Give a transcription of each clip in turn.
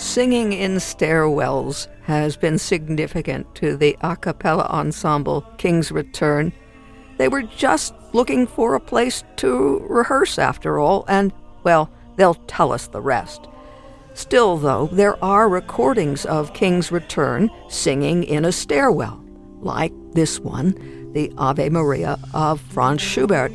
Singing in stairwells has been significant to the a cappella ensemble King's Return. They were just looking for a place to rehearse after all, and, well, they'll tell us the rest. Still, though, there are recordings of King's Return singing in a stairwell, like this one, the Ave Maria of Franz Schubert.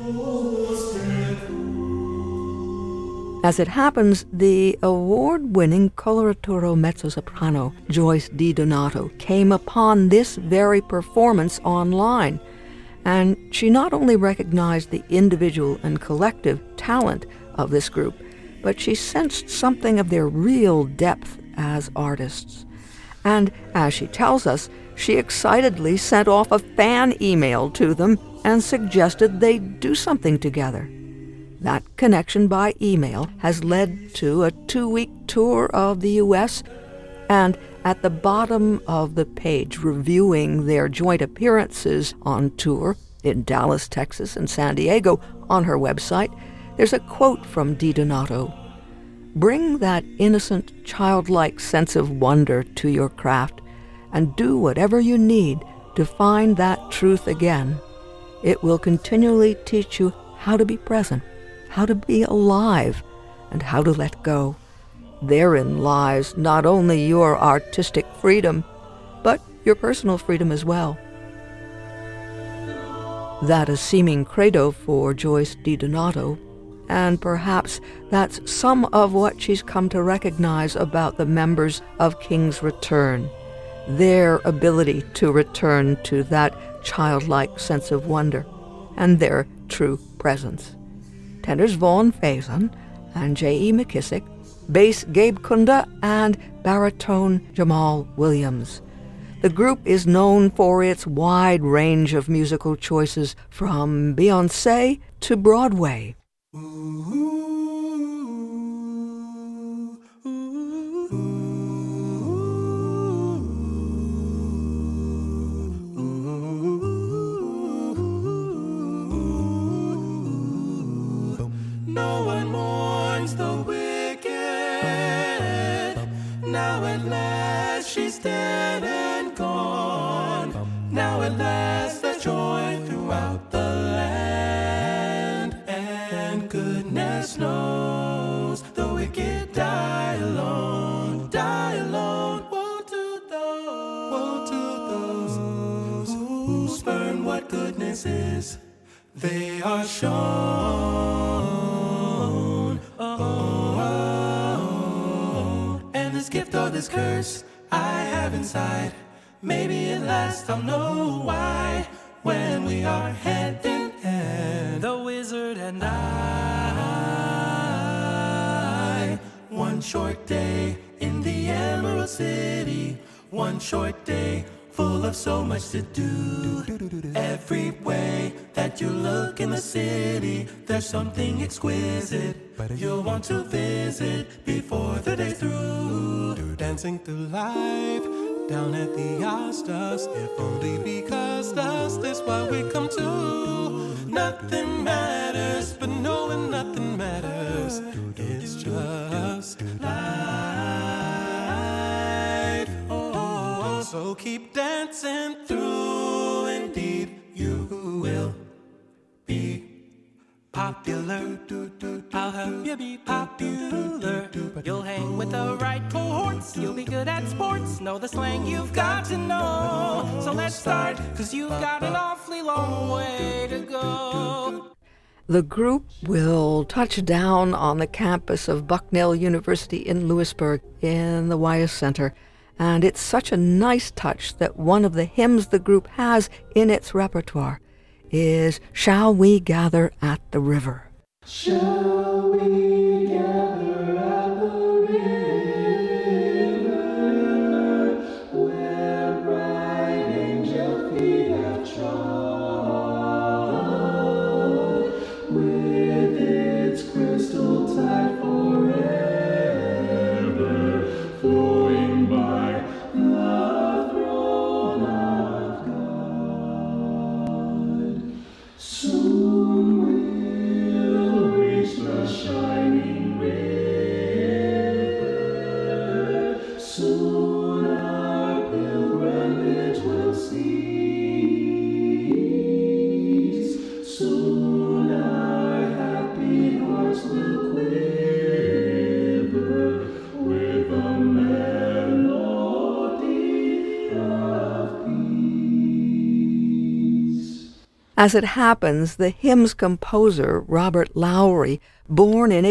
As it happens, the award-winning coloratura mezzo-soprano Joyce DiDonato came upon this very performance online, and she not only recognized the individual and collective talent of this group, but she sensed something of their real depth as artists. And, as she tells us, she excitedly sent off a fan email to them and suggested they do something together. That connection by email has led to a 2-week tour of the U.S., and at the bottom of the page reviewing their joint appearances on tour in Dallas, Texas, and San Diego on her website, there's a quote from DiDonato. "Bring that innocent, childlike sense of wonder to your craft and do whatever you need to find that truth again. It will continually teach you how to be present, how to be alive, and how to let go. Therein lies not only your artistic freedom, but your personal freedom as well." That a seeming credo for Joyce DiDonato, and perhaps that's some of what she's come to recognize about the members of King's Return, their ability to return to that childlike sense of wonder and their true presence. Tenors Vaughn Faison and J.E. McKissick, bass Gabe Kunda, and baritone Jamal Williams. The group is known for its wide range of musical choices, from Beyoncé to Broadway. No one mourns the wicked. Now at last she's dead and gone. Now at last there's joy throughout the land. And goodness knows the wicked die alone, die alone. Woe to those who spurn what goodness is. They are shown. And this gift or this curse I have inside, maybe at last I'll know why. When we are hand in hand, the wizard and I. One short day in the Emerald City, one short day full of so much to do. Every way that you look in the city, there's something exquisite you'll want to visit before the day's through. Dancing through life down at the Oscars, if only because dust is what we come to. Nothing matters, but knowing nothing matters, it's just life. So keep dancing through, indeed you will be popular. I'll help you be popular. You'll hang with the right cohorts, you'll be good at sports, know the slang you've got to know. So let's start, 'cause you've got an awfully long way to go. The group will touch down on the campus of Bucknell University in Lewisburg in the Wyeth Center. And it's such a nice touch that one of the hymns the group has in its repertoire is "Shall We Gather at the River?" Shall we gather at the river, where bright angel feet have trod, with its crystal tide forever flowing by the throne of God? Soon we'll reach the shining As it happens, the hymn's composer, Robert Lowry, born in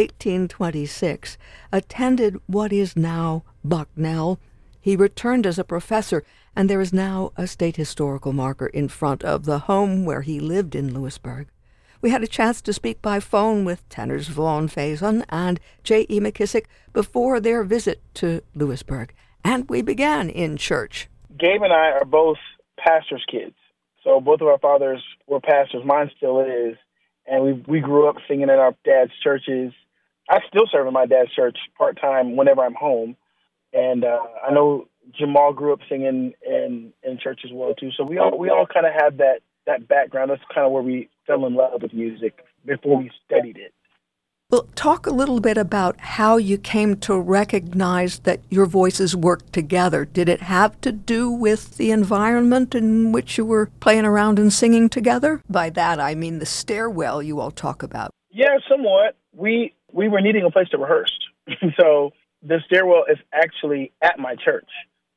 1826, attended what is now Bucknell. He returned as a professor, and there is now a state historical marker in front of the home where he lived in Lewisburg. We had a chance to speak by phone with tenors Vaughn Faison and J.E. McKissick before their visit to Lewisburg, and we began in church. Gabe and I are both pastors' kids. So both of our fathers were pastors. Mine still is. And we grew up singing in our dad's churches. I still serve in my dad's church part-time whenever I'm home. And I know Jamal grew up singing in church as well, too. So we all kind of have that background. That's kind of where we fell in love with music before we studied it. Well, talk a little bit about how you came to recognize that your voices worked together. Did it have to do with the environment in which you were playing around and singing together? By that, I mean the stairwell you all talk about. Yeah, somewhat. We were needing a place to rehearse. So the stairwell is actually at my church.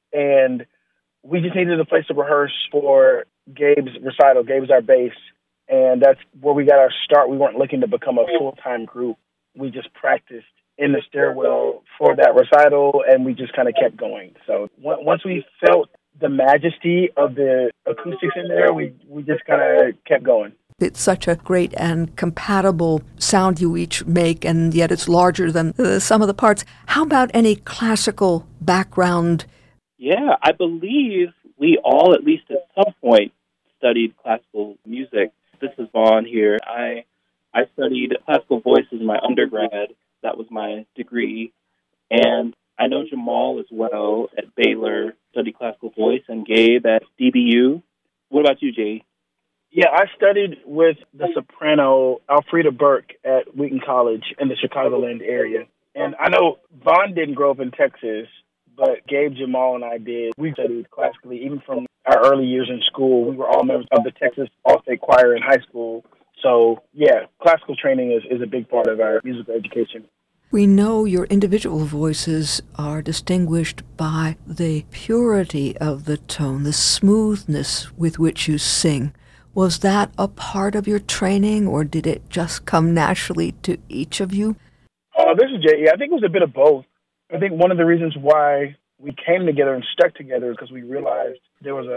And we just needed a place to rehearse for Gabe's recital. Gabe's our bass. And that's where we got our start. We weren't looking to become a full-time group. We just practiced in the stairwell for that recital, and we just kind of kept going. So once we felt the majesty of the acoustics in there, we just kind of kept going. It's such a great and compatible sound you each make, and yet it's larger than the sum of the parts. How about any classical background? Yeah, I believe we all, at least at some point, studied classical music. This is Vaughn here. I studied classical voice in my undergrad. That was my degree. And I know Jamal as well at Baylor studied classical voice, and Gabe at DBU. What about you, Jay? Yeah, I studied with the soprano Alfreda Burke at Wheaton College in the Chicagoland area. And I know Vaughn didn't grow up in Texas, but Gabe, Jamal, and I did. We studied classically, even from our early years in school. We were all members of the Texas All-State Choir in high school. So, yeah, classical training is a big part of our musical education. We know your individual voices are distinguished by the purity of the tone, the smoothness with which you sing. Was that a part of your training, or did it just come naturally to each of you? This is Jay. I think it was a bit of both. I think one of the reasons why we came together and stuck together is because we realized there was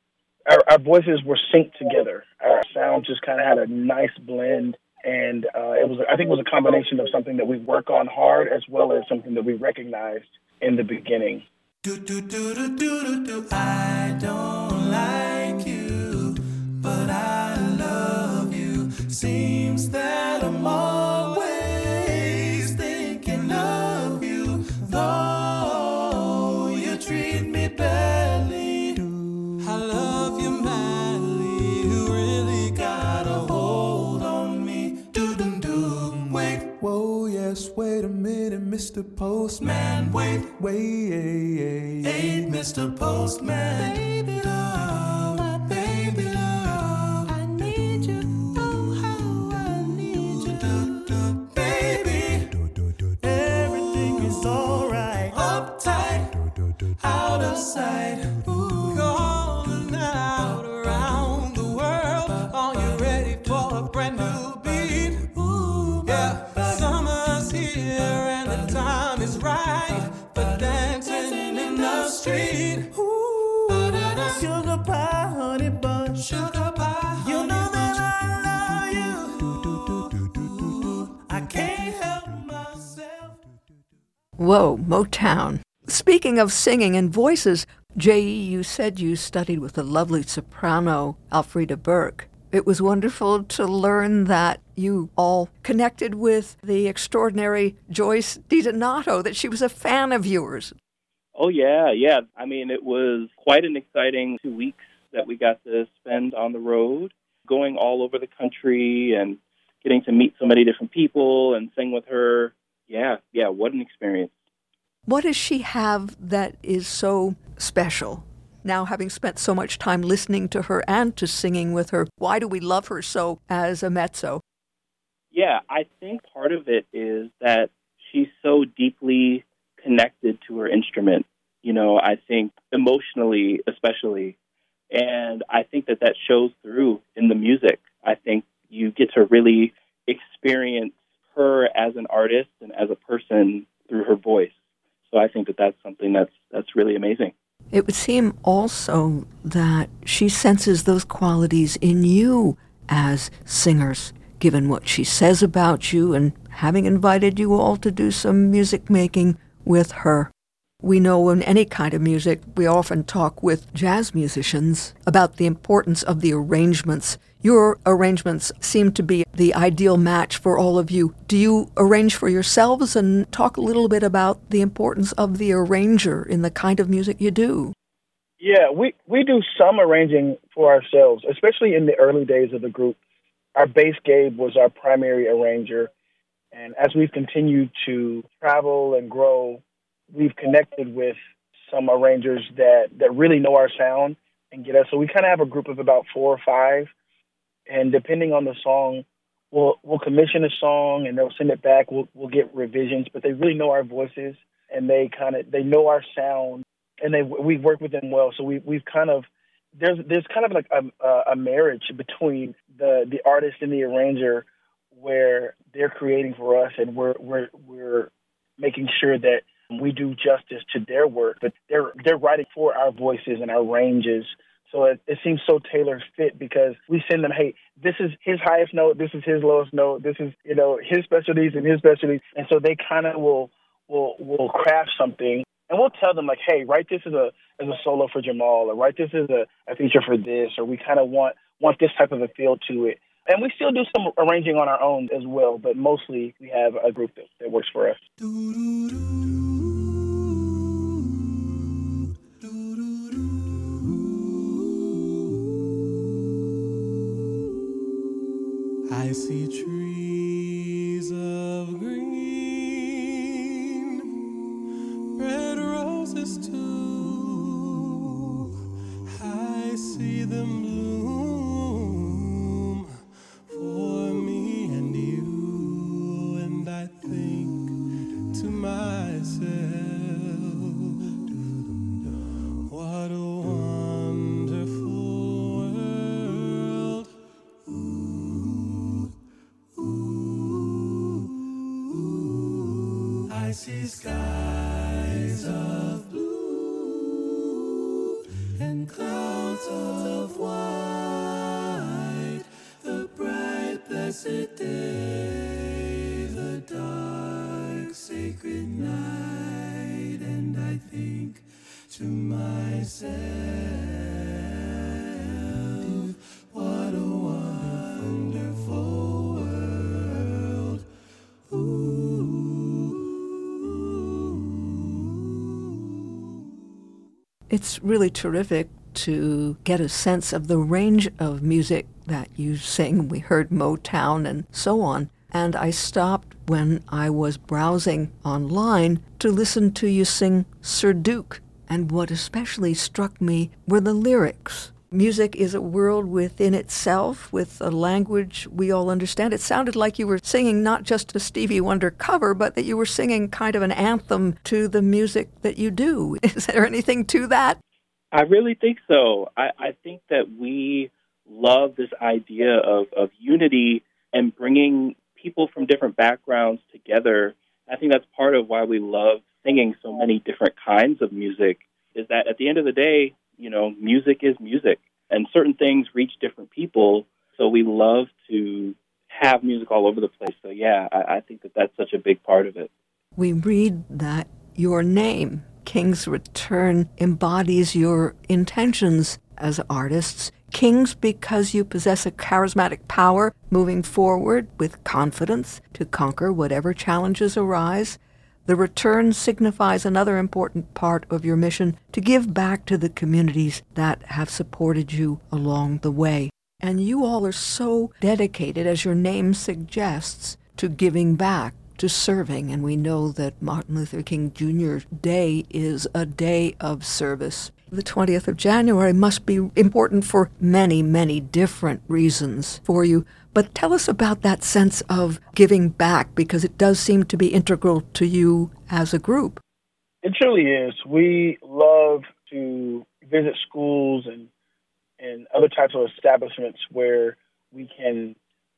our voices were synced together. Our sound just kind of had a nice blend, and I think it was a combination of something that we work on hard as well as something that we recognized in the beginning. I don't like you, but I love you. Seems that I'm always thinking of you, though you treat me badly. I love you madly. You really got a hold on me. Wait. Whoa, yes, wait a minute, Mr. Postman. Wait, Mr. Postman. Baby love, baby love. I need you, oh how I need you. Baby, everything is alright. Uptight, out of sight. Ooh, calling out around the world. Are you ready for a brand new beat? Ooh, yeah. Summer's here and the time is right for dancing in the street. Ooh, sugar pie, honey bun, sugar pie. You know that I love you. I can't help myself. Whoa, Motown. Speaking of singing and voices, J.E., you said you studied with the lovely soprano Alfreda Burke. It was wonderful to learn that you all connected with the extraordinary Joyce DiDonato, that she was a fan of yours. Oh, yeah. I mean, it was quite an exciting 2 weeks that we got to spend on the road, going all over the country and getting to meet so many different people and sing with her. Yeah, what an experience. What does she have that is so special? Now, having spent so much time listening to her and to singing with her, why do we love her so as a mezzo? Yeah, I think part of it is that she's so deeply connected to her instrument, I think emotionally especially. And I think that shows through in the music. really experience her as an artist and as a person through her voice. So I think that that's something that's really amazing. It would seem also that she senses those qualities in you as singers, given what she says about you and having invited you all to do some music making with her. We know in any kind of music, we often talk with jazz musicians about the importance of the arrangements. Your arrangements seem to be the ideal match for all of you. Do you arrange for yourselves, and talk a little bit about the importance of the arranger in the kind of music you do? Yeah, we do some arranging for ourselves, especially in the early days of the group. Our bass Gabe was our primary arranger, and as we've continued to travel and grow, we've connected with some arrangers that really know our sound and get us. So we kind of have a group of about 4 or 5, and depending on the song, we'll commission a song and they'll send it back. We'll get revisions, but they really know our voices and they know our sound, and we work with them well. So we've kind of there's kind of like a marriage between the artist and the arranger, where they're creating for us and we're making sure that we do justice to their work, but they're writing for our voices and our ranges. So it seems so tailor fit, because we send them, hey, this is his highest note, this is his lowest note, this is his specialties and his specialties, and so they kind of will craft something, and we'll tell them like, hey, write this as a solo for Jamal, or write this as a feature for this, or we kind of want this type of a feel to it. And we still do some arranging on our own as well, but mostly we have a group that works for us. I see trees of green, red roses too. I see them bloom for me and you, and I think to myself, what a wonderful world. I see skies of blue and clouds of white, the bright blessed day, the dark sacred night, and I think to myself, what a wonderful world. It's really terrific to get a sense of the range of music that you sing. We heard Motown and so on. And I stopped when I was browsing online to listen to you sing Sir Duke. And what especially struck me were the lyrics. Music is a world within itself, with a language we all understand. It sounded like you were singing not just a Stevie Wonder cover, but that you were singing kind of an anthem to the music that you do. Is there anything to that? I really think so. I think that we love this idea of unity and bringing people from different backgrounds together. I think that's part of why we love singing so many different kinds of music, is that at the end of the day, music is music, and certain things reach different people. So we love to have music all over the place. So yeah, I think that that's such a big part of it. We read that your name, King's Return, embodies your intentions as artists. Kings because you possess a charismatic power, moving forward with confidence to conquer whatever challenges arise. The return signifies another important part of your mission, to give back to the communities that have supported you along the way. And you all are so dedicated, as your name suggests, to giving back, to serving. And we know that Martin Luther King Jr. Day is a day of service. The 20th of January must be important for many, many different reasons for you. But tell us about that sense of giving back, because it does seem to be integral to you as a group. It truly is. We love to visit schools and other types of establishments where we can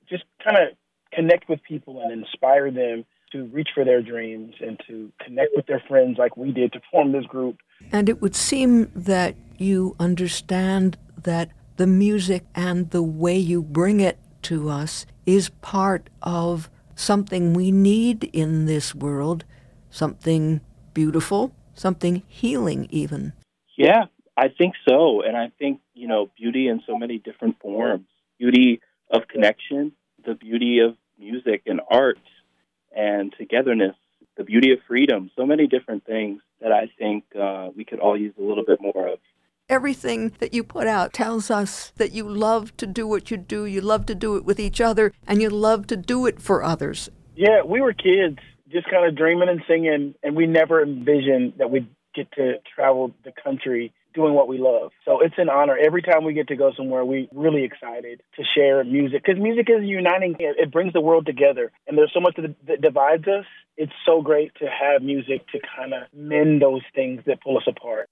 just kind of connect with people and inspire them to reach for their dreams and to connect with their friends like we did to form this group. And it would seem that you understand that the music and the way you bring it to us is part of something we need in this world, something beautiful, something healing even. Yeah, I think so. And I think, beauty in so many different forms, beauty of connection, the beauty of music and art and togetherness, the beauty of freedom, so many different things that I think we could all use a little bit more of. Everything that you put out tells us that you love to do what you do, you love to do it with each other, and you love to do it for others. Yeah, we were kids just kind of dreaming and singing, and we never envisioned that we'd get to travel the country doing what we love. So it's an honor. Every time we get to go somewhere, we're really excited to share music, because music is uniting. It brings the world together, and there's so much that divides us. It's so great to have music to kind of mend those things that pull us apart.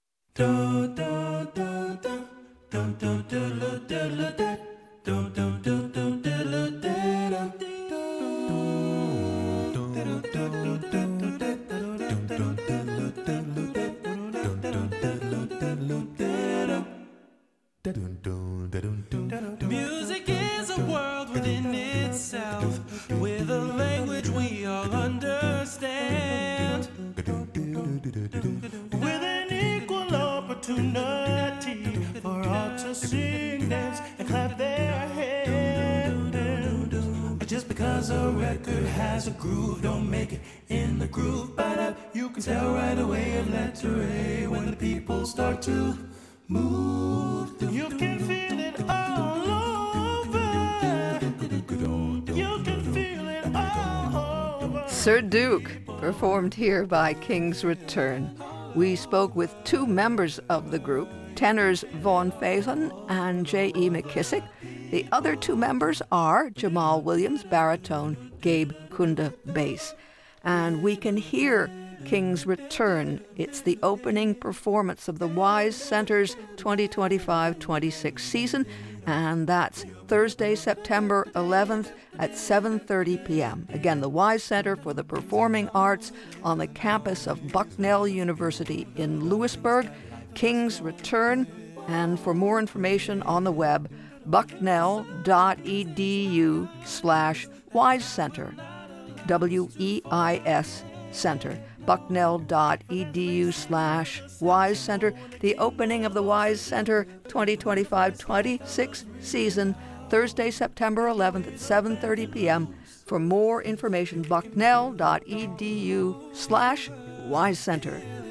Music is a world within itself, with a language we all understand, with an equal opportunity for all to sing, dance, and clap their hands. Just because a record has a groove, don't make it in the groove. But you can tell right away at letter A when the people start to move. You can feel it all over. You can feel it all over. Sir Duke, performed here by King's Return. We spoke with two members of the group, tenors Vaughn Faison and J.E. McKissick. The other two members are Jamal Williams, baritone, Gabe Kunda, bass. And we can hear King's Return. It's the opening performance of the Wise Center's 2025-26 season, and that's Thursday, September 11th at 7:30 p.m. Again, the Wise Center for the Performing Arts on the campus of Bucknell University in Lewisburg. King's Return, and for more information on the web, bucknell.edu/wisecenter, WEIS Center, bucknell.edu/Wise Center. The opening of the Wise Center 2025-26 season, Thursday, September 11th at 7:30 p.m. For more information, bucknell.edu/Wise Center.